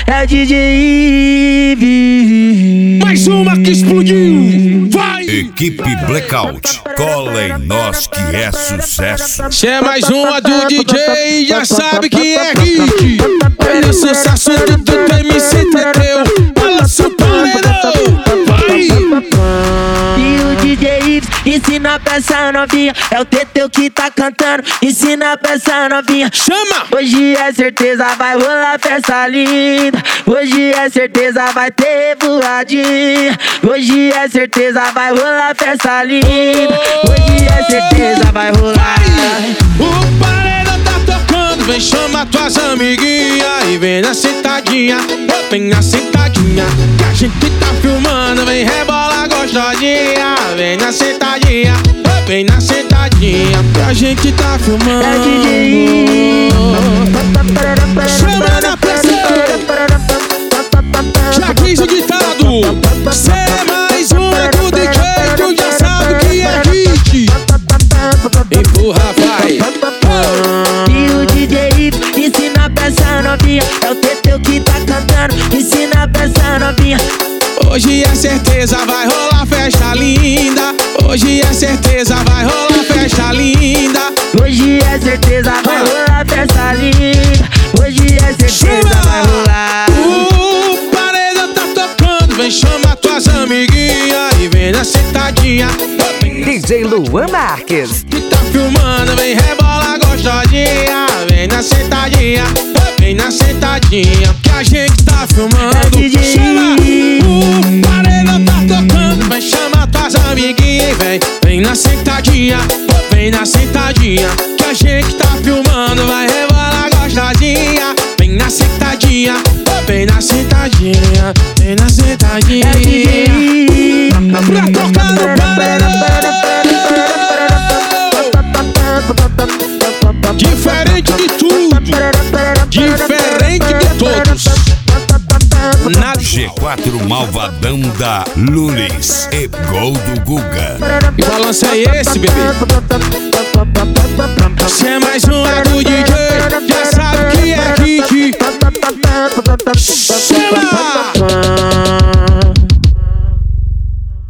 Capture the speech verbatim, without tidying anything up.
é o D J Ive. Mais uma que explodiu. Vai! Equipe Blackout, cola em nós que é sucesso. Se é mais uma do D J, já sabe que é hit. Olha o sucesso do do M C Teteu. Balança o paredão. Vai! E o D J Ive ensina pra essa novinha. É o Teteu que tá cantando. Ensina pra essa novinha. Chama! Hoje é certeza vai rolar festa linda. Hoje é certeza vai ter voadinha. Hoje é certeza vai rolar festa linda. Hoje é certeza vai rolar. O paredão tá tocando, vem chamar tuas amiguinhas e vem na sentadinha, vem na sentadinha, que a gente tá filmando, vem rebola gostosinha, vem na sentadinha, vem na sentadinha, que a gente tá filmando. É D J Chama na pressão, já quis o ditado, cê é mais uma do D J, tu já sabe que é hit. Empurra, vai. E o D J Ive ensina pra essa novinha. É o Teteu que tá cantando. Ensina pra essa novinha. Hoje é certeza vai rolar festa linda. Hoje é certeza vai rolar festa linda. Hoje é certeza vai rolar festa linda. Hoje é certeza vai rolar. O paredão tá tocando, vem chamar tuas amiguinhas e vem na sentadinha. D J Luan Marques. Que tá filmando, vem rebola gostosinha, vem na sentadinha, vem na sentadinha, que a gente tá filmando. É D J. Chama! O paredão tá tocando, vem chamar tuas amiguinhas e vem, vem na sentadinha, vem na sentadinha, que a gente tá filmando, vai rebola gostosinha, vem na sentadinha, vem na sentadinha, vem na sentadinha. É D J. Pra tocar no paredão. Diferente de tudo, diferente de todos. Na G quatro Malvadão da Lulis e Gol do Guga. E balança é esse, bebê. Você é mais um